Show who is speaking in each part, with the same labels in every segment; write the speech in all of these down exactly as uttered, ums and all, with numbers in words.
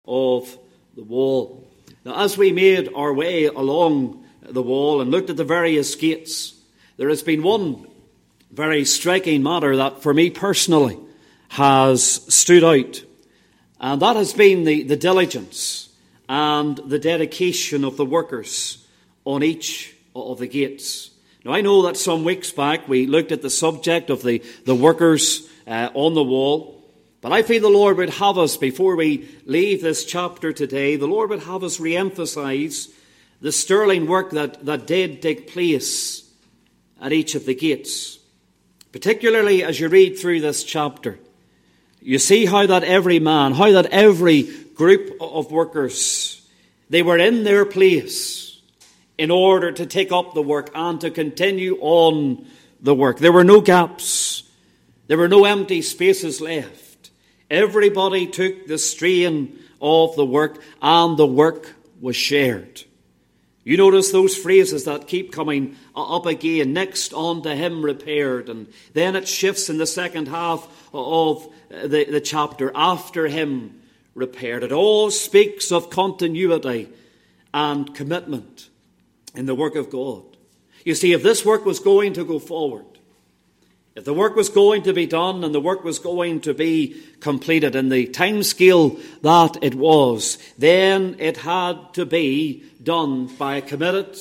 Speaker 1: of the wall. Now, as we made our way along the wall and looked at the various gates, there has been one very striking matter that for me personally has stood out, and that has been the, the diligence and the dedication of the workers on each of the gates. Now, I know that some weeks back we looked at the subject of the, the workers uh, on the wall, but I feel the Lord would have us, before we leave this chapter today, the Lord would have us re-emphasize the sterling work that, that did take place at each of the gates. Particularly as you read through this chapter, you see how that every man, how that every group of workers, they were in their place in order to take up the work and to continue on the work. There were no gaps. There were no empty spaces left. Everybody took the strain of the work, and the work was shared. You notice those phrases that keep coming up again. Next unto him repaired. And then it shifts in the second half of the, the chapter. After him repaired. It all speaks of continuity and commitment in the work of God. You see, if this work was going to go forward, if the work was going to be done and the work was going to be completed in the time scale that it was, then it had to be done by a committed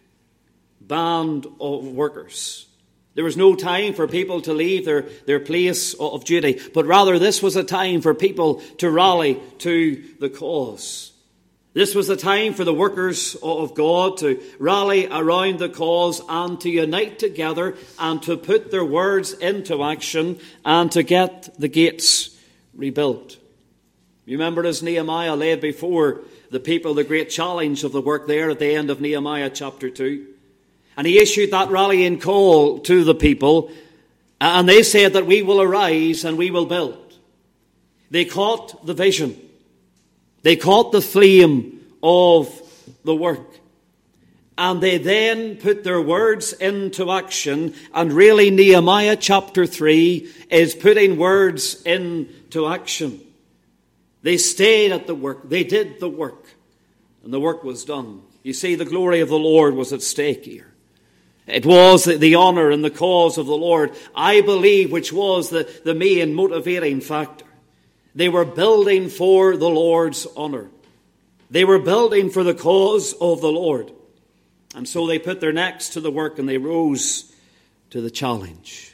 Speaker 1: band of workers. There was no time for people to leave their, their place of duty, but rather this was a time for people to rally to the cause. This was the time for the workers of God to rally around the cause and to unite together and to put their words into action and to get the gates rebuilt. You remember as Nehemiah laid before the people the great challenge of the work there at the end of Nehemiah chapter two. And he issued that rallying call to the people, and they said that we will arise and we will build. They caught the vision. They caught the flame of the work. And they then put their words into action. And really Nehemiah chapter three is putting words into action. They stayed at the work. They did the work. And the work was done. You see, the glory of the Lord was at stake here. It was the honor and the cause of the Lord, I believe, which was the, the main motivating factor. They were building for the Lord's honor. They were building for the cause of the Lord. And so they put their necks to the work and they rose to the challenge.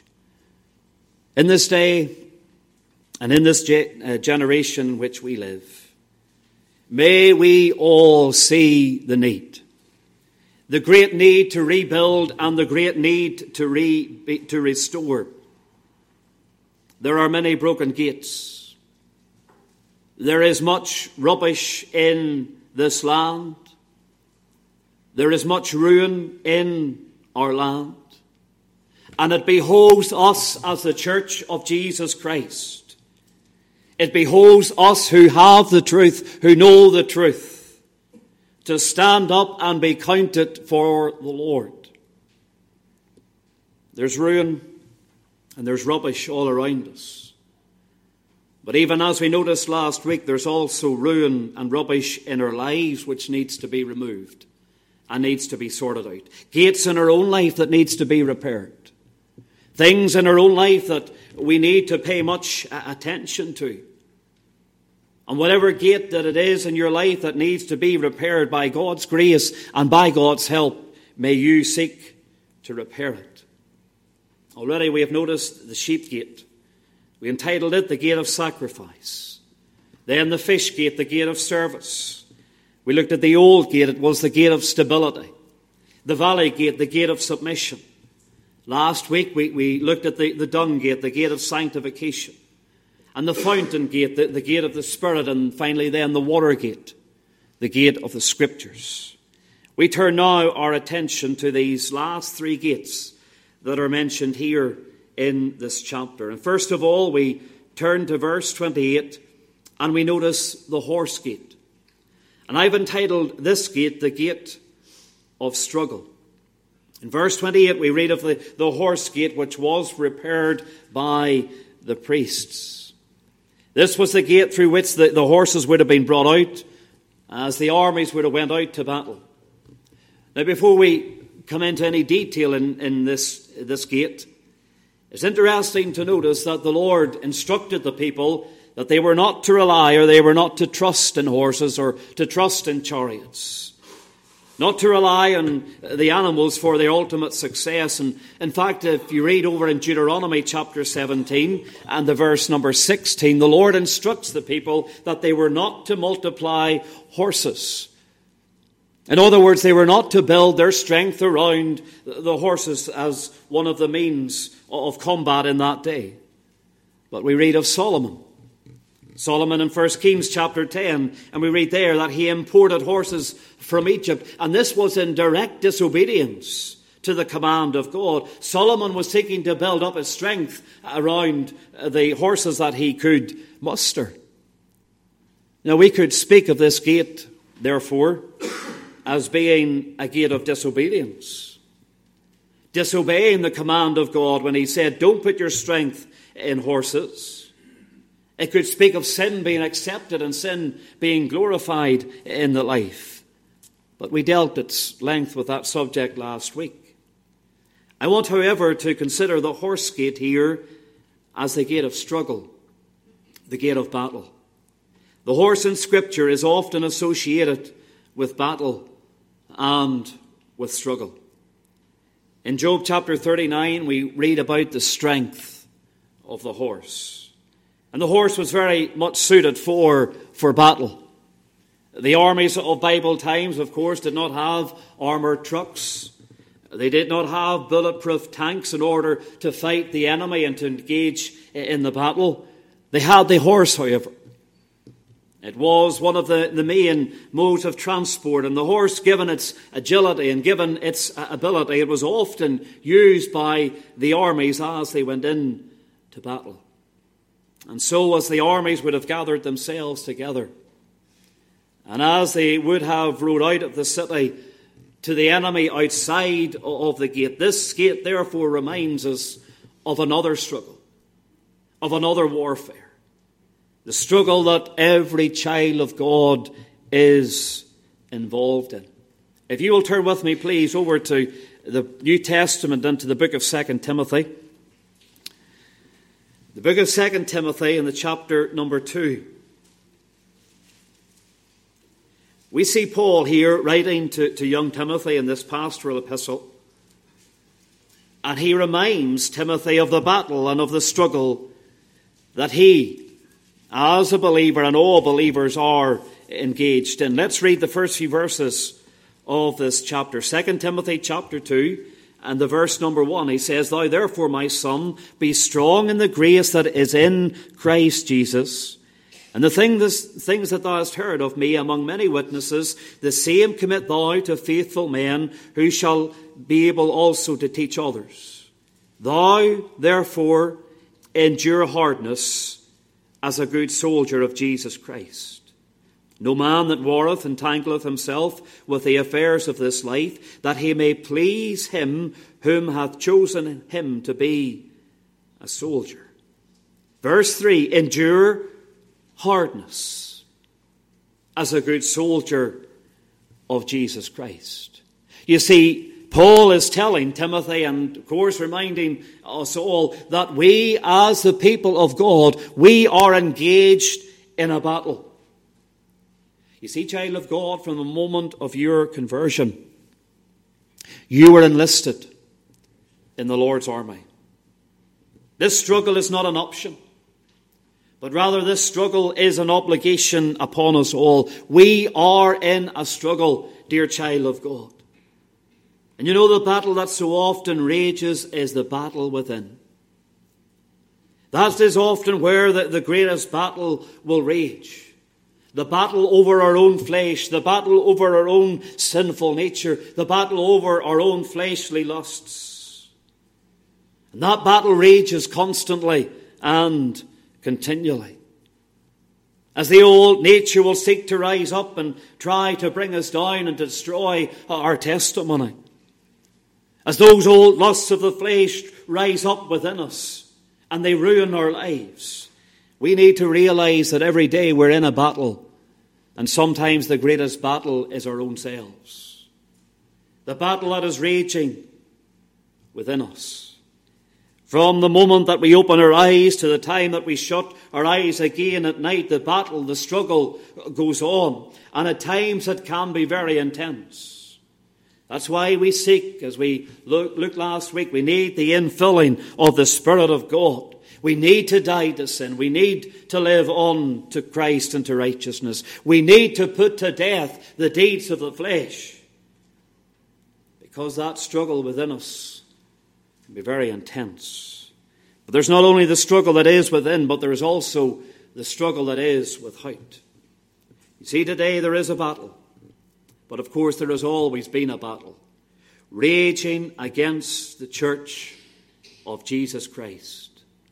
Speaker 1: In this day and in this ge- uh, generation in which we live, may we all see the need. The great need to rebuild and the great need to, re- to restore. There are many broken gates. There is much rubbish in this land. There is much ruin in our land. And it behoves us as the Church of Jesus Christ. It behoves us who have the truth, who know the truth, to stand up and be counted for the Lord. There's ruin and there's rubbish all around us. But even as we noticed last week, there's also ruin and rubbish in our lives which needs to be removed and needs to be sorted out. Gates in our own life that needs to be repaired. Things in our own life that we need to pay much attention to. And whatever gate that it is in your life that needs to be repaired, by God's grace and by God's help, may you seek to repair it. Already we have noticed the sheep gate. We entitled it the gate of sacrifice. Then the fish gate, the gate of service. We looked at the old gate, it was the gate of stability. The valley gate, the gate of submission. Last week we, we looked at the, the dung gate, the gate of sanctification. And the fountain gate, the, the gate of the Spirit. And finally then the water gate, the gate of the Scriptures. We turn now our attention to these last three gates that are mentioned here in this chapter. And first of all, we turn to verse twenty-eight and we notice the horse gate. And I've entitled this gate the gate of struggle. In verse twenty-eight, we read of the, the horse gate which was repaired by the priests. This was the gate through which the, the horses would have been brought out as the armies would have went out to battle. Now, before we come into any detail in, in this, this gate, it's interesting to notice that the Lord instructed the people that they were not to rely or they were not to trust in horses or to trust in chariots. Not to rely on the animals for their ultimate success. And in fact, if you read over in Deuteronomy chapter seventeen and the verse number sixteen, the Lord instructs the people that they were not to multiply horses. In other words, they were not to build their strength around the horses as one of the means of combat in that day. But we read of Solomon. Solomon in First Kings chapter ten, and we read there that he imported horses from Egypt, and this was in direct disobedience to the command of God. Solomon was seeking to build up his strength around the horses that he could muster. Now, we could speak of this gate, therefore, as being a gate of disobedience. Disobeying the command of God when he said, don't put your strength in horses. It could speak of sin being accepted and sin being glorified in the life. But we dealt at length with that subject last week. I want, however, to consider the horse gate here as the gate of struggle, the gate of battle. The horse in Scripture is often associated with battle and with struggle. In Job chapter thirty-nine, we read about the strength of the horse. And the horse was very much suited for, for battle. The armies of Bible times, of course, did not have armoured trucks. They did not have bulletproof tanks in order to fight the enemy and to engage in the battle. They had the horse, however. It was one of the, the main modes of transport, and the horse, given its agility and given its ability, it was often used by the armies as they went in to battle. And so as the armies would have gathered themselves together, and as they would have rode out of the city to the enemy outside of the gate, this gate therefore reminds us of another struggle, of another warfare. The struggle that every child of God is involved in. If you will turn with me, please, over to the New Testament and to the book of Second Timothy. The book of Second Timothy in the chapter number two. We see Paul here writing to, to young Timothy in this pastoral epistle. And he reminds Timothy of the battle and of the struggle that he, as a believer, and all believers are engaged in. Let's read the first few verses of this chapter. Second Timothy chapter two. And the verse number one, he says, Thou therefore, my son, be strong in the grace that is in Christ Jesus. And the thing, this, things that thou hast heard of me among many witnesses, the same commit thou to faithful men, who shall be able also to teach others. Thou therefore endure hardness as a good soldier of Jesus Christ. No man that warreth entangleth himself with the affairs of this life, that he may please him whom hath chosen him to be a soldier. Verse three, endure hardness as a good soldier of Jesus Christ. You see, Paul is telling Timothy, and of course reminding us all, that we as the people of God, we are engaged in a battle. You see, child of God, from the moment of your conversion, you were enlisted in the Lord's army. This struggle is not an option, but rather this struggle is an obligation upon us all. We are in a struggle, dear child of God. And you know, the battle that so often rages is the battle within. That is often where the, the greatest battle will rage. The battle over our own flesh, the battle over our own sinful nature, the battle over our own fleshly lusts. And that battle rages constantly and continually. As the old nature will seek to rise up and try to bring us down and destroy our testimony. As those old lusts of the flesh rise up within us and they ruin our lives, We need to realize that every day we're in a battle, and sometimes the greatest battle is our own selves. The battle that is raging within us. From the moment that we open our eyes to the time that we shut our eyes again at night, the battle, the struggle goes on. And at times it can be very intense. That's why we seek, as we look, looked last week, we need the infilling of the Spirit of God. We need to die to sin. We need to live on to Christ and to righteousness. We need to put to death the deeds of the flesh. Because that struggle within us can be very intense. But there's not only the struggle that is within, but there is also the struggle that is without. You see, today there is a battle. But of course there has always been a battle. Raging against the church of Jesus Christ.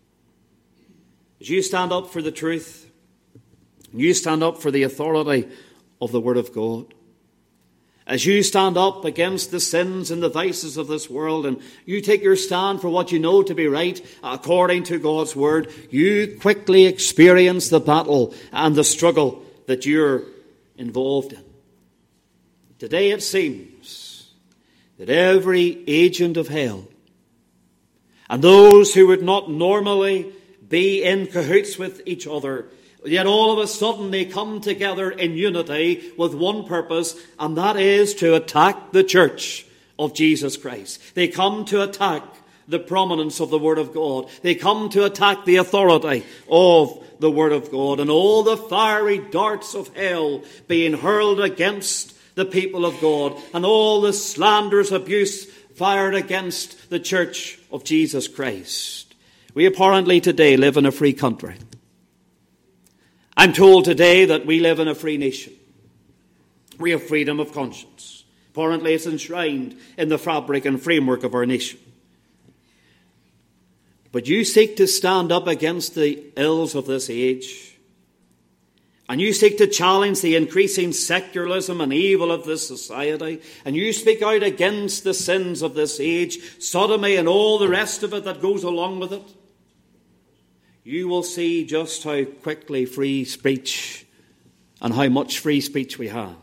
Speaker 1: As you stand up for the truth, you stand up for the authority of the Word of God. As you stand up against the sins and the vices of this world, and you take your stand for what you know to be right according to God's Word, you quickly experience the battle and the struggle that you're involved in. Today it seems that every agent of hell and those who would not normally be in cahoots with each other, yet all of a sudden they come together in unity with one purpose, and that is to attack the church of Jesus Christ. They come to attack the prominence of the Word of God. They come to attack the authority of the Word of God, and all the fiery darts of hell being hurled against the people of God, and all the slanderous abuse fired against the church of Jesus Christ. We apparently today live in a free country. I'm told today that we live in a free nation. We have freedom of conscience. Apparently it's enshrined in the fabric and framework of our nation. But you seek to stand up against the ills of this age, and you seek to challenge the increasing secularism and evil of this society, and you speak out against the sins of this age, sodomy and all the rest of it that goes along with it, you will see just how quickly free speech and how much free speech we have.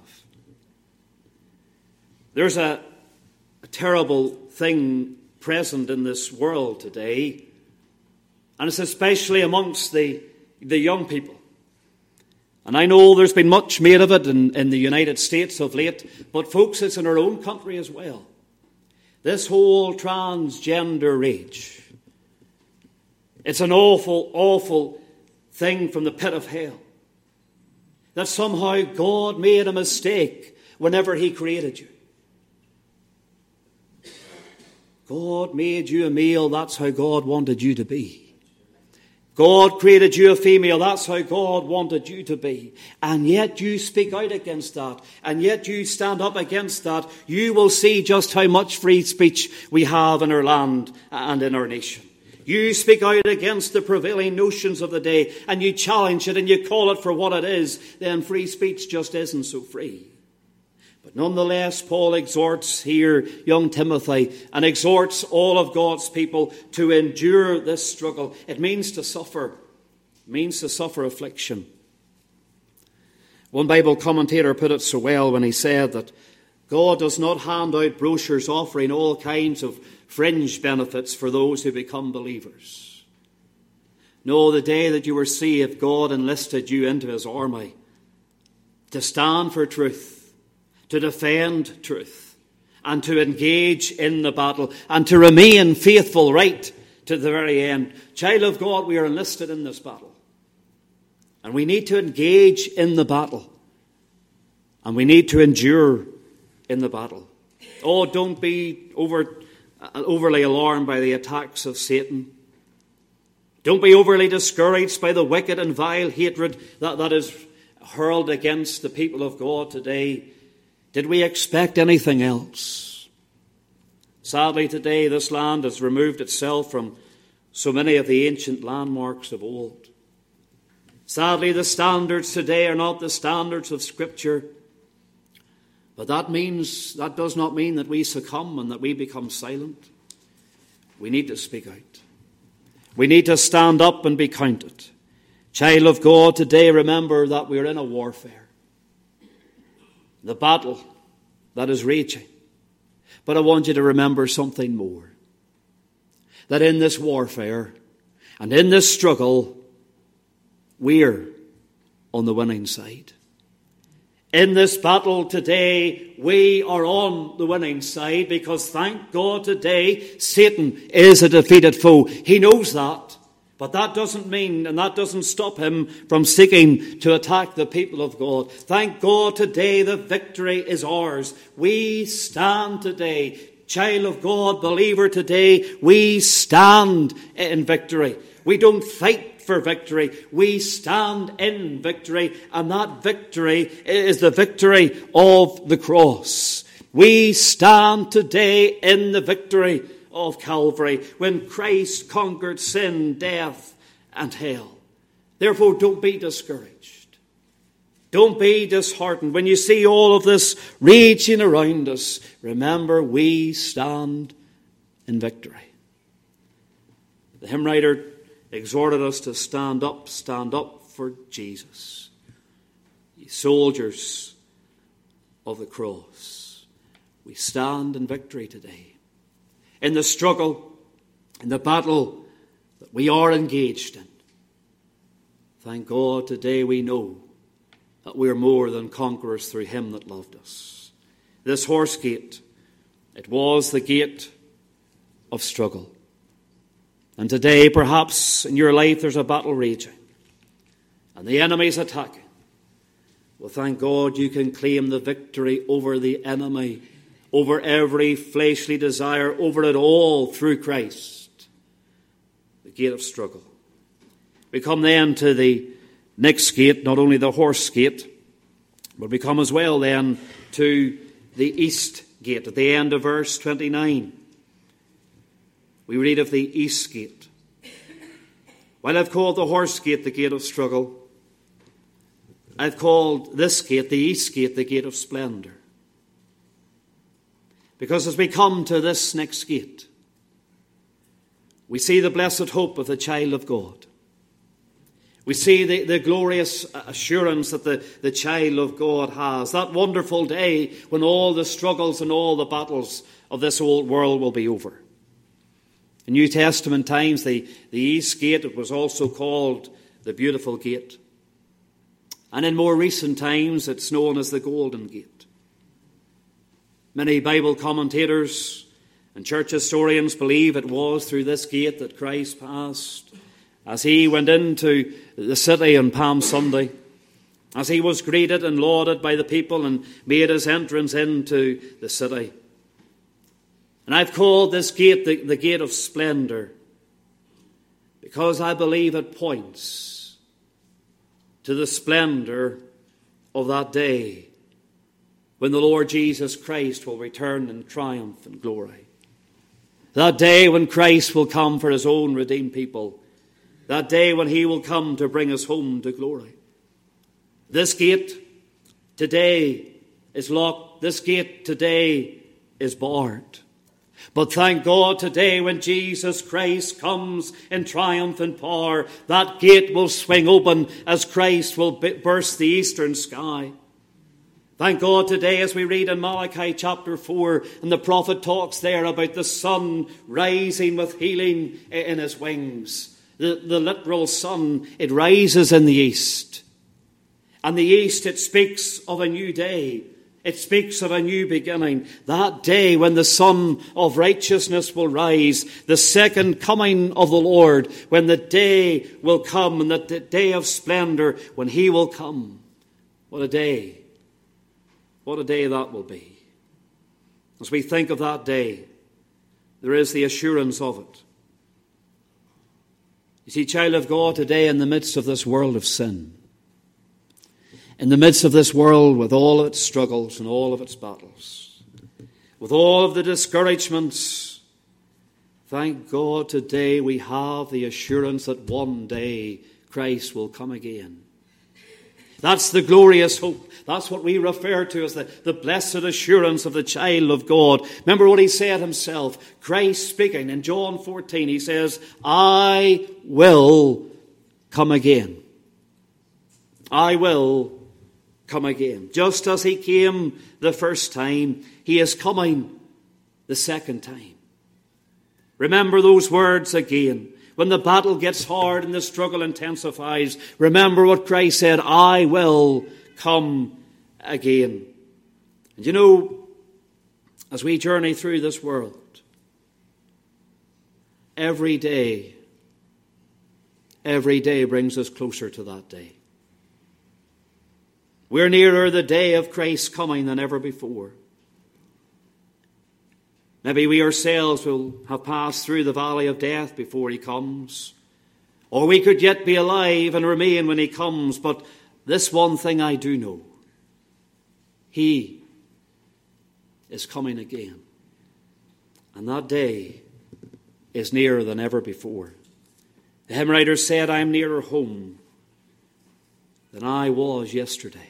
Speaker 1: There's a, a terrible thing present in this world today, and it's especially amongst the, the young people. And I know there's been much made of it in, in the United States of late, but folks, it's in our own country as well. This whole transgender rage. It's an awful, awful thing from the pit of hell. That somehow God made a mistake whenever He created you. God made you a male, that's how God wanted you to be. God created you a female, that's how God wanted you to be. And yet you speak out against that. And yet you stand up against that. You will see just how much free speech we have in our land and in our nation. You speak out against the prevailing notions of the day, and you challenge it and you call it for what it is, then free speech just isn't so free. But nonetheless, Paul exhorts here young Timothy and exhorts all of God's people to endure this struggle. It means to suffer. It means to suffer affliction. One Bible commentator put it so well when he said that God does not hand out brochures offering all kinds of fringe benefits for those who become believers. No, the day that you were saved, God enlisted you into His army to stand for truth, to defend truth, and to engage in the battle, and to remain faithful right to the very end. Child of God, we are enlisted in this battle. And we need to engage in the battle. And we need to endure in the battle. Oh, don't be over, uh, overly alarmed by the attacks of Satan. Don't be overly discouraged by the wicked and vile hatred that, that is hurled against the people of God today. Did we expect anything else? Sadly, today this land has removed itself from so many of the ancient landmarks of old. Sadly, the standards today are not the standards of Scripture. But that means, that does not mean that we succumb and that we become silent. We need to speak out. We need to stand up and be counted. Child of God, today remember that we are in a warfare. The battle that is raging. But I want you to remember something more. That in this warfare and in this struggle, we're on the winning side. In this battle today, we are on the winning side because thank God today, Satan is a defeated foe. He knows that. But that doesn't mean and that doesn't stop him from seeking to attack the people of God. Thank God today the victory is ours. We stand today. Child of God, believer today, we stand in victory. We don't fight for victory. We stand in victory. And that victory is the victory of the cross. We stand today in the victory of Calvary, when Christ conquered sin, death, and hell. Therefore, don't be discouraged. Don't be disheartened. When you see all of this raging around us, remember we stand in victory. The hymn writer exhorted us to stand up, stand up for Jesus. Ye soldiers of the cross, we stand in victory today. In the struggle, in the battle that we are engaged in. Thank God today we know that we are more than conquerors through him that loved us. This horse gate, it was the gate of struggle. And today perhaps in your life there's a battle raging and the enemy's attacking. Well, thank God you can claim the victory over the enemy, over every fleshly desire, over it all through Christ. The gate of struggle. We come then to the next gate, not only the horse gate, but we come as well then to the east gate. At the end of verse twenty-nine, we read of the east gate. While I've called the horse gate the gate of struggle, I've called this gate, the east gate, the gate of splendor. Because as we come to this next gate, we see the blessed hope of the child of God. We see the, the glorious assurance that the, the child of God has. That wonderful day when all the struggles and all the battles of this old world will be over. In New Testament times, the, the east gate, it was also called the beautiful gate. And in more recent times, it's known as the golden gate. Many Bible commentators and church historians believe it was through this gate that Christ passed as he went into the city on Palm Sunday, as he was greeted and lauded by the people and made his entrance into the city. And I've called this gate the, the gate of splendor because I believe it points to the splendor of that day when the Lord Jesus Christ will return in triumph and glory. That day when Christ will come for his own redeemed people. That day when he will come to bring us home to glory. This gate today is locked. This gate today is barred. But thank God today when Jesus Christ comes in triumph and power, that gate will swing open as Christ will burst the eastern sky. Thank God today as we read in Malachi chapter four, and the prophet talks there about the sun rising with healing in his wings. The, the literal sun, it rises in the east. And the east, it speaks of a new day. It speaks of a new beginning. That day when the sun of righteousness will rise, the second coming of the Lord, when the day will come, and the day of splendor, when he will come. What a day. What a day that will be. As we think of that day, there is the assurance of it. You see, child of God, today in the midst of this world of sin, in the midst of this world with all of its struggles and all of its battles, with all of the discouragements, thank God today we have the assurance that one day Christ will come again. That's the glorious hope. That's what we refer to as the, the blessed assurance of the child of God. Remember what he said himself. Christ speaking in John fourteen, he says, I will come again. I will come again. Just as he came the first time, he is coming the second time. Remember those words again. When the battle gets hard and the struggle intensifies, remember what Christ said, I will come again. And you know, as we journey through this world, every day, every day brings us closer to that day. We're nearer the day of Christ's coming than ever before. Maybe we ourselves will have passed through the valley of death before he comes. Or we could yet be alive and remain when he comes. But this one thing I do know. He is coming again. And that day is nearer than ever before. The hymn writer said, I am nearer home than I was yesterday.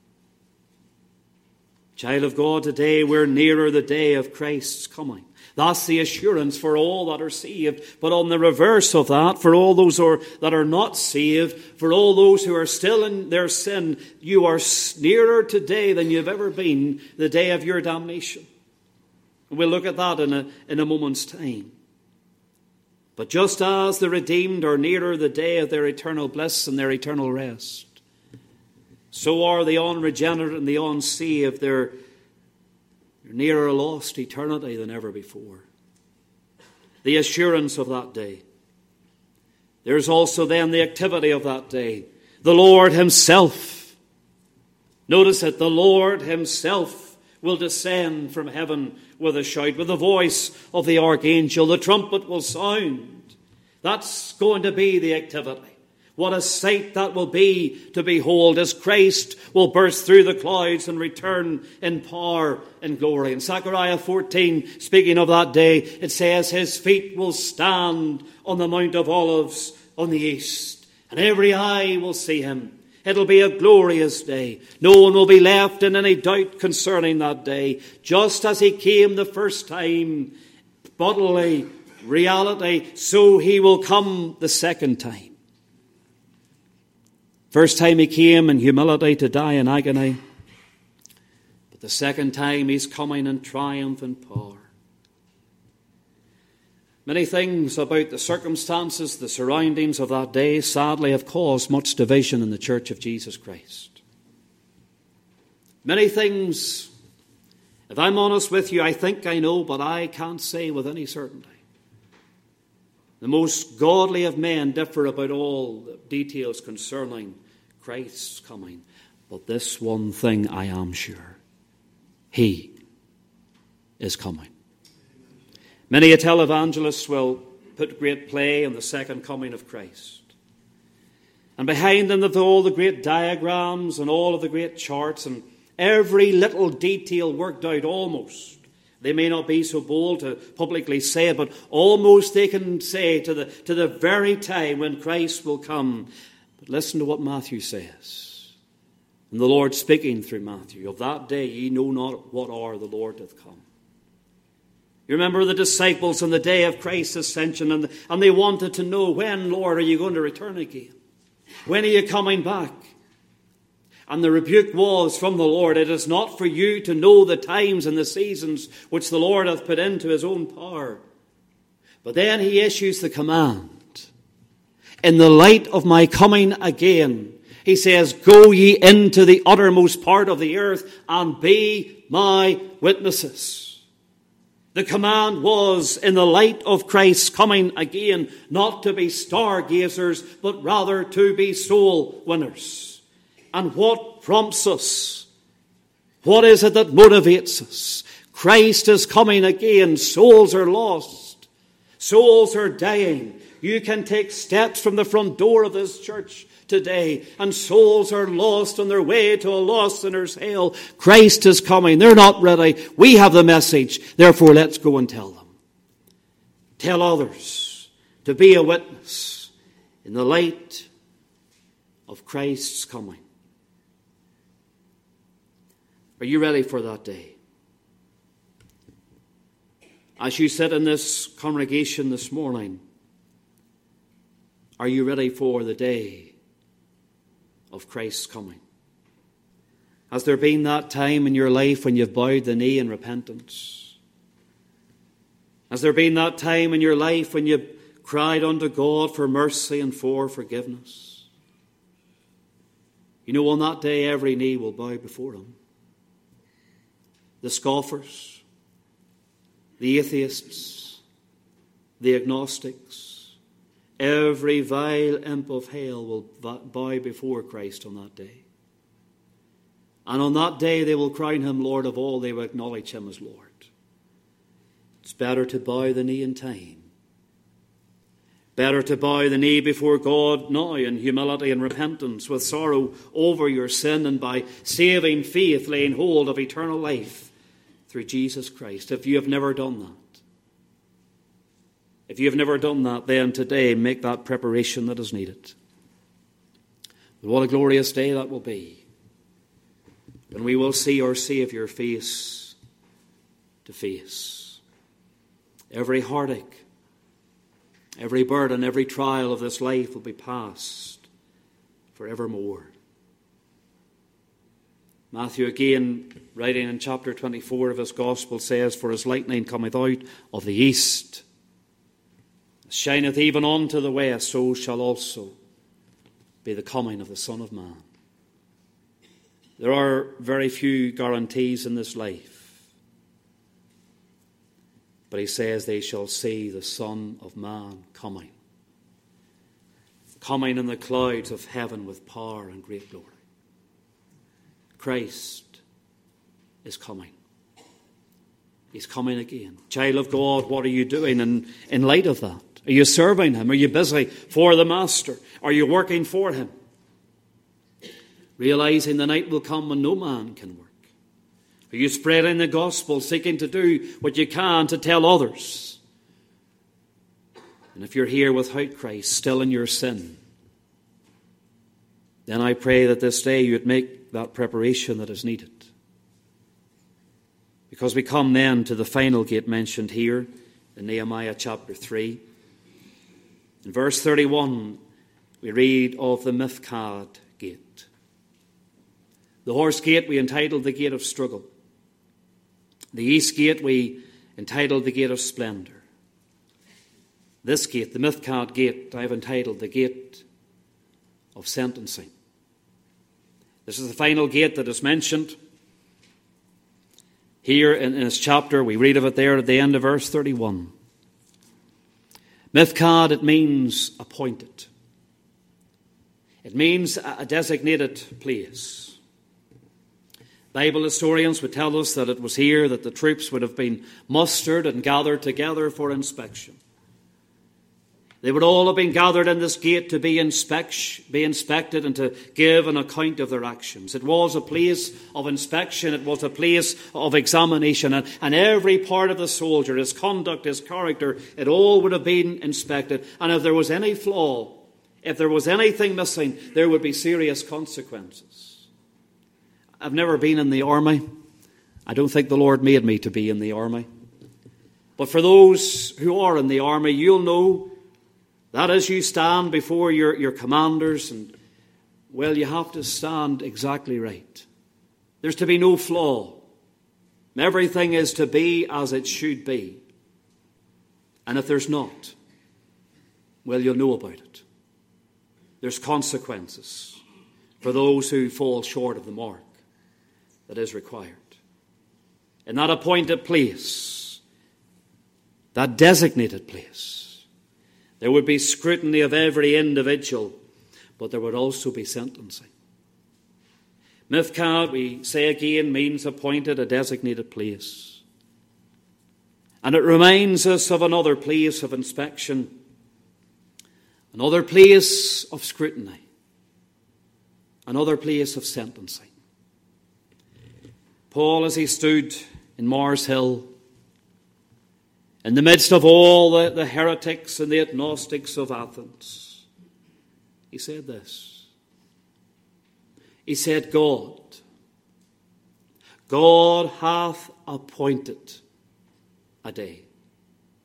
Speaker 1: Child of God, today we're nearer the day of Christ's coming. That's the assurance for all that are saved. But on the reverse of that, for all those who are, that are not saved, for all those who are still in their sin, you are nearer today than you've ever been the day of your damnation. And we'll look at that in a, in a moment's time. But just as the redeemed are nearer the day of their eternal bliss and their eternal rest, so are the unregenerate and the unsaved. They're, they're nearer a lost eternity than ever before. The assurance of that day. There's also then the activity of that day. The Lord himself. Notice it, the Lord himself will descend from heaven with a shout, with the voice of the archangel. The trumpet will sound. That's going to be the activity. What a sight that will be to behold as Christ will burst through the clouds and return in power and glory. In Zechariah fourteen, speaking of that day, it says, his feet will stand on the Mount of Olives on the east, and every eye will see him. It'll be a glorious day. No one will be left in any doubt concerning that day. Just as he came the first time, bodily reality, so he will come the second time. First time he came in humility to die in agony. But the second time he's coming in triumph and power. Many things about the circumstances, the surroundings of that day, sadly have caused much division in the Church of Jesus Christ. Many things, if I'm honest with you, I think I know, but I can't say with any certainty. The most godly of men differ about all the details concerning Christ's coming. But this one thing I am sure. He is coming. Many a televangelist will put great play on the second coming of Christ. And behind them of all the great diagrams and all of the great charts and every little detail worked out almost. They may not be so bold to publicly say it, but almost they can say to the, to the very time when Christ will come. But listen to what Matthew says. And the Lord speaking through Matthew, of that day ye know not what hour the Lord hath come. You remember the disciples on the day of Christ's ascension, and, and they wanted to know, when, Lord, are you going to return again? When are you coming back? And the rebuke was from the Lord, it is not for you to know the times and the seasons which the Lord hath put into his own power. But then he issues the command. In the light of my coming again, he says, go ye into the uttermost part of the earth and be my witnesses. The command was, in the light of Christ's coming again, not to be stargazers, but rather to be soul winners. And what prompts us? What is it that motivates us? Christ is coming again. Souls are lost. Souls are dying. You can take steps from the front door of this church today, and souls are lost on their way to a lost sinner's hell. Christ is coming. They're not ready. We have the message. Therefore, let's go and tell them. Tell others to be a witness in the light of Christ's coming. Are you ready for that day? As you sit in this congregation this morning, are you ready for the day of Christ's coming? Has there been that time in your life when you've bowed the knee in repentance? Has there been that time in your life when you cried unto God for mercy and for forgiveness? You know, on that day every knee will bow before him. The scoffers, the atheists, the agnostics, every vile imp of hell will bow before Christ on that day. And on that day they will crown him Lord of all. They will acknowledge him as Lord. It's better to bow the knee in time. Better to bow the knee before God now in humility and repentance, with sorrow over your sin, and by saving faith laying hold of eternal life through Jesus Christ. If you have never done that, if you have never done that, then today make that preparation that is needed. But what a glorious day that will be, when we will see our Saviour face to face. Every heartache, every burden, every trial of this life will be past forevermore. Matthew again, writing in chapter twenty-four of his Gospel, says, "For as lightning cometh out of the east, shineth even unto the west, so shall also be the coming of the Son of Man." There are very few guarantees in this life. But he says they shall see the Son of Man coming. Coming in the clouds of heaven with power and great glory. Christ is coming. He's coming again. Child of God, what are you doing in, in light of that? Are you serving him? Are you busy for the Master? Are you working for him? Realizing the night will come when no man can work. Are you spreading the gospel, seeking to do what you can to tell others? And if you're here without Christ, still in your sin, then I pray that this day you would make that preparation that is needed. Because we come then to the final gate mentioned here in Nehemiah chapter three. In verse thirty-one, we read of the Mifkad gate. The horse gate we entitled the gate of struggle. The east gate we entitled the gate of splendor. This gate, the Mifkad gate, I have entitled the gate of sentencing. This is the final gate that is mentioned here in, in this chapter. We read of it there at the end of verse thirty-one. Mifkad, it means appointed. It means a designated place. Bible historians would tell us that it was here that the troops would have been mustered and gathered together for inspection. They would all have been gathered in this gate to be, inspect, be inspected and to give an account of their actions. It was a place of inspection. It was a place of examination. And, and every part of the soldier, his conduct, his character, it all would have been inspected. And if there was any flaw, if there was anything missing, there would be serious consequences. I've never been in the army. I don't think the Lord made me to be in the army. But for those who are in the army, you'll know that as you stand before your, your commanders, and, well, you have to stand exactly right. There's to be no flaw. Everything is to be as it should be. And if there's not, well, you'll know about it. There's consequences for those who fall short of the mark that is required. In that appointed place, that designated place, there would be scrutiny of every individual, but there would also be sentencing. Mifkad, we say again, means appointed, a designated place. And it reminds us of another place of inspection, another place of scrutiny, another place of sentencing. Paul, as he stood in Mars Hill, in the midst of all the, the heretics and the agnostics of Athens, he said this. He said, God, God hath appointed a day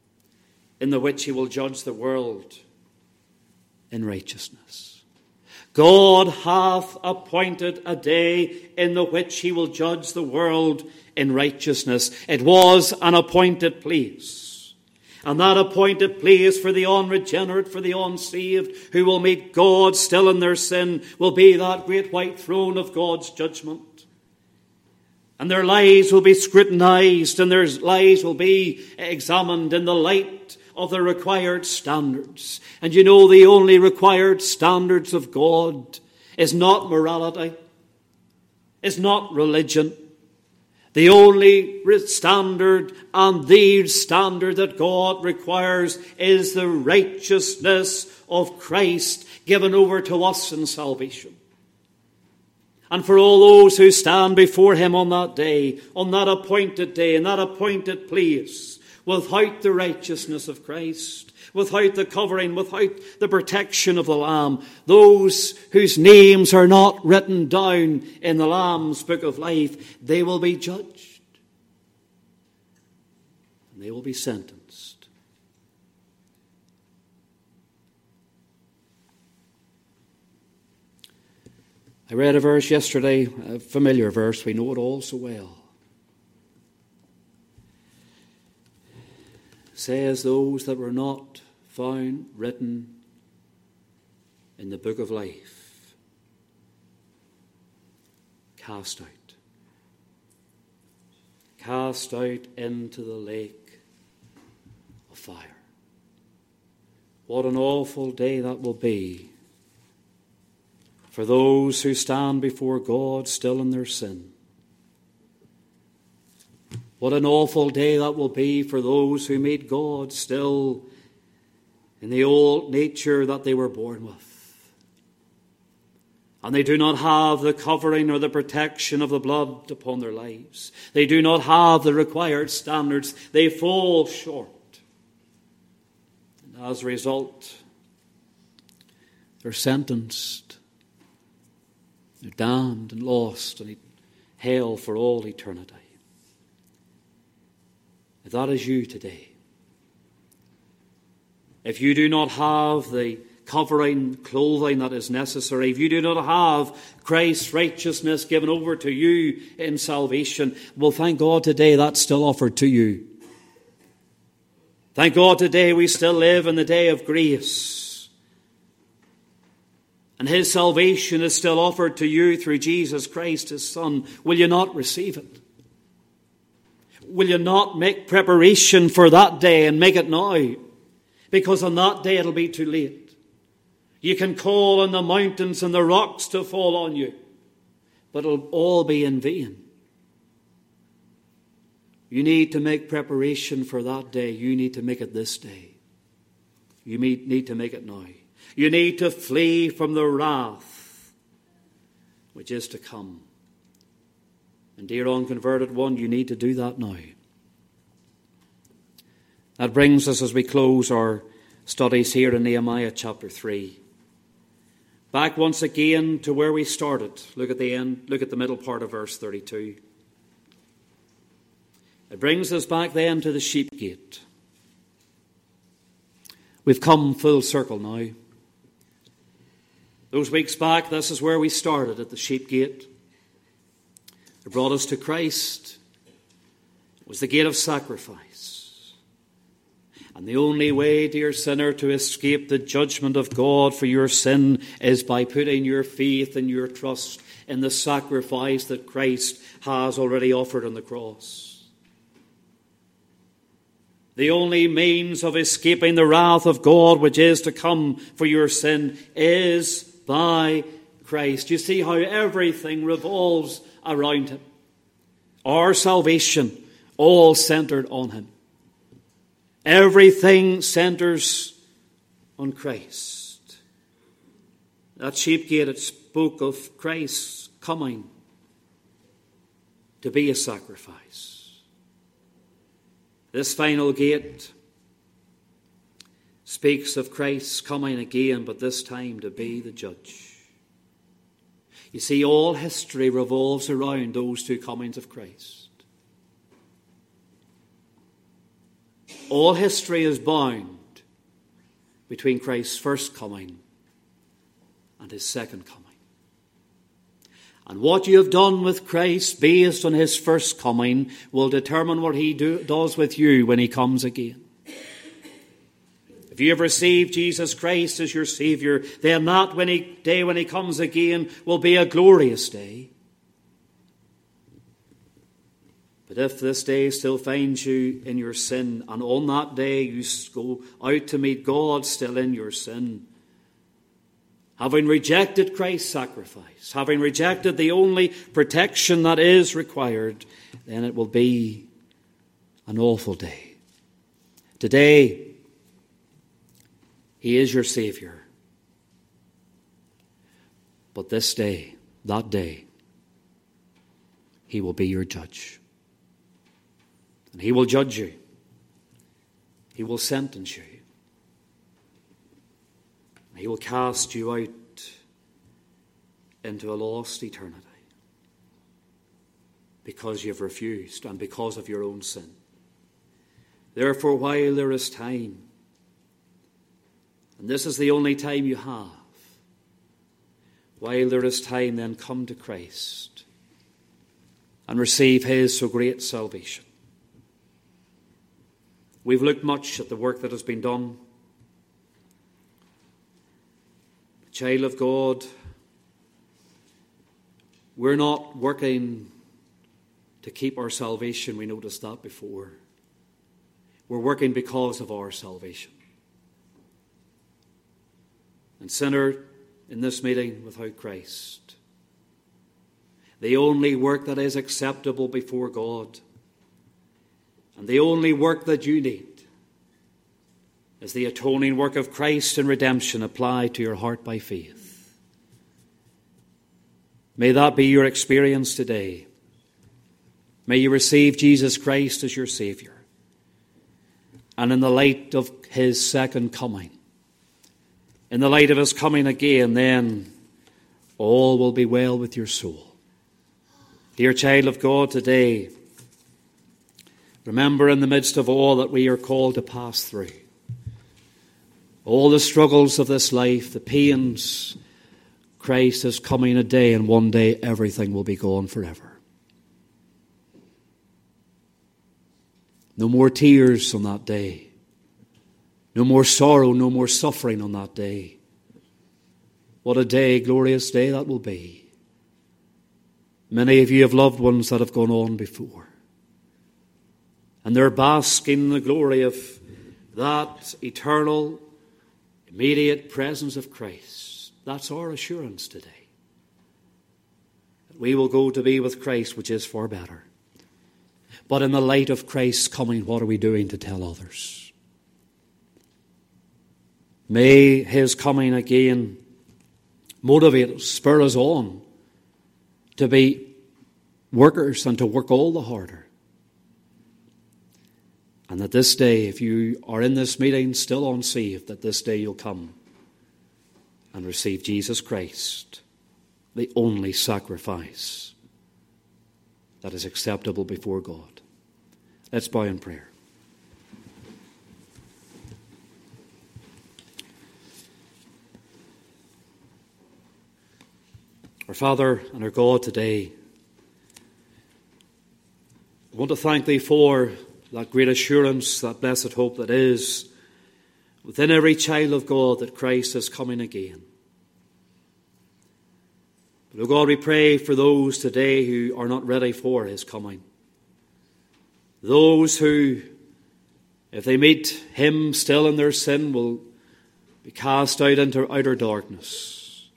Speaker 1: in the which he will judge the world in righteousness. God hath appointed a day in the which he will judge the world in righteousness. It was an appointed place. And that appointed place for the unregenerate, for the unsaved, who will meet God still in their sin, will be that great white throne of God's judgment. And their lives will be scrutinized, and their lives will be examined in the light of the required standards. And you know, the only required standards of God is not morality, is not religion. The only standard and the standard that God requires is the righteousness of Christ given over to us in salvation. And for all those who stand before him on that day, on that appointed day, in that appointed place, without the righteousness of Christ, without the covering, without the protection of the Lamb, those whose names are not written down in the Lamb's book of life, they will be judged. And they will be sentenced. I read a verse yesterday, a familiar verse, we know it all so well. Says those that were not found written in the book of life, cast out. Cast out into the lake of fire. What an awful day that will be for those who stand before God still in their sin. What an awful day that will be for those who meet God still in the old nature that they were born with. And they do not have the covering or the protection of the blood upon their lives. They do not have the required standards. They fall short. And as a result, they're sentenced. They're damned and lost in hell for all eternity. If that is you today, if you do not have the covering, clothing that is necessary, if you do not have Christ's righteousness given over to you in salvation, well, thank God today that's still offered to you. Thank God today we still live in the day of grace. And his salvation is still offered to you through Jesus Christ, his Son. Will you not receive it? Will you not make preparation for that day and make it now? Because on that day it'll be too late. You can call on the mountains and the rocks to fall on you, but it'll all be in vain. You need to make preparation for that day. You need to make it this day. You need to make it now. You need to flee from the wrath which is to come. And dear unconverted one, you need to do that now. That brings us, as we close our studies here in Nehemiah chapter three, back once again to where we started. Look at the end, look at the middle part of verse thirty-two. It brings us back then to the sheep gate. We've come full circle now. Those weeks back, this is where we started, at the sheep gate. It brought us to Christ. It was the gate of sacrifice. And the only way, dear sinner, to escape the judgment of God for your sin is by putting your faith and your trust in the sacrifice that Christ has already offered on the cross. The only means of escaping the wrath of God which is to come for your sin is by Christ. You see how everything revolves around him. Our salvation all centered on him. Everything centers on Christ. That sheep gate, it spoke of Christ's coming to be a sacrifice. This final gate speaks of Christ's coming again, but this time to be the judge. You see, all history revolves around those two comings of Christ. All history is bound between Christ's first coming and his second coming. And what you have done with Christ based on his first coming will determine what he do, does with you when he comes again. If you have received Jesus Christ as your Saviour, then that when he, day when he comes again will be a glorious day. But if this day still finds you in your sin, and on that day you go out to meet God still in your sin, having rejected Christ's sacrifice, having rejected the only protection that is required, then it will be an awful day. Today, he is your Saviour. But this day, that day, he will be your judge. And he will judge you. He will sentence you. He will cast you out into a lost eternity because you have refused and because of your own sin. Therefore, while there is time, and this is the only time you have, while there is time, then come to Christ and receive his so great salvation. We've looked much at the work that has been done. Child of God, we're not working to keep our salvation. We noticed that before. We're working because of our salvation. And sinner, in this meeting without Christ, the only work that is acceptable before God, and the only work that you need, is the atoning work of Christ in redemption applied to your heart by faith. May that be your experience today. May you receive Jesus Christ as your Saviour. And in the light of his second coming, in the light of his coming again, then all will be well with your soul. Dear child of God, today, remember in the midst of all that we are called to pass through, all the struggles of this life, the pains, Christ is coming a day, and one day everything will be gone forever. No more tears on that day. No more sorrow, no more suffering on that day. What a day, glorious day that will be. Many of you have loved ones that have gone on before. And they're basking in the glory of that eternal, immediate presence of Christ. That's our assurance today. We will go to be with Christ, which is far better. But in the light of Christ's coming, what are we doing to tell others? May his coming again motivate us, spur us on to be workers and to work all the harder. And that this day, if you are in this meeting still unsaved, that this day you'll come and receive Jesus Christ, the only sacrifice that is acceptable before God. Let's bow in prayer. Our Father and our God, today, I want to thank thee for that great assurance, that blessed hope that is within every child of God that Christ is coming again. But, oh God, we pray for those today who are not ready for his coming. Those who, if they meet him still in their sin, will be cast out into outer darkness.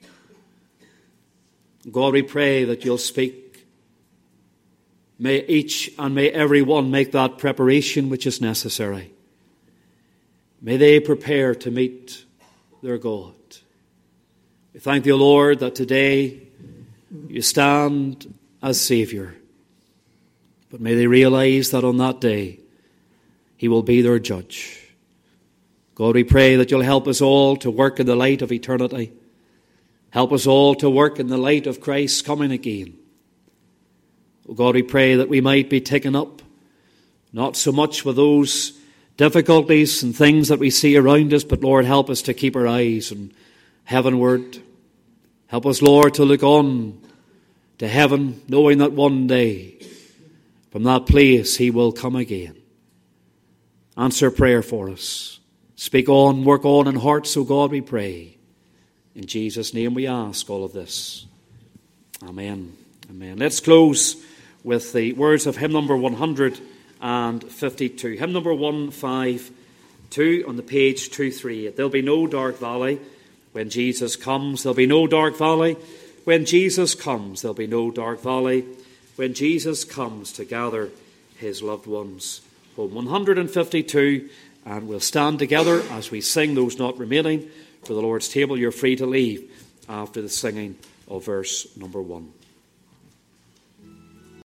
Speaker 1: God, we pray that you'll speak. May each and may every one make that preparation which is necessary. May they prepare to meet their God. We thank thee, O Lord, that today you stand as Saviour. But may they realize that on that day he will be their judge. God, we pray that you'll help us all to work in the light of eternity. Help us all to work in the light of Christ's coming again. Oh God, we pray that we might be taken up, not so much with those difficulties and things that we see around us, but Lord, help us to keep our eyes on heavenward. Help us, Lord, to look on to heaven, knowing that one day from that place he will come again. Answer prayer for us. Speak on, work on in hearts, O God, we pray. In Jesus' name we ask all of this. Amen. Amen. Let's close with the words of hymn number one hundred fifty-two. Hymn number one fifty-two on the page two thirty-eight. There'll be no dark valley when Jesus comes. There'll be no dark valley when Jesus comes. There'll be no dark valley when Jesus comes to gather his loved ones home. one hundred fifty-two, and we'll stand together as we sing those not remaining for the Lord's table. You're free to leave after the singing of verse number one.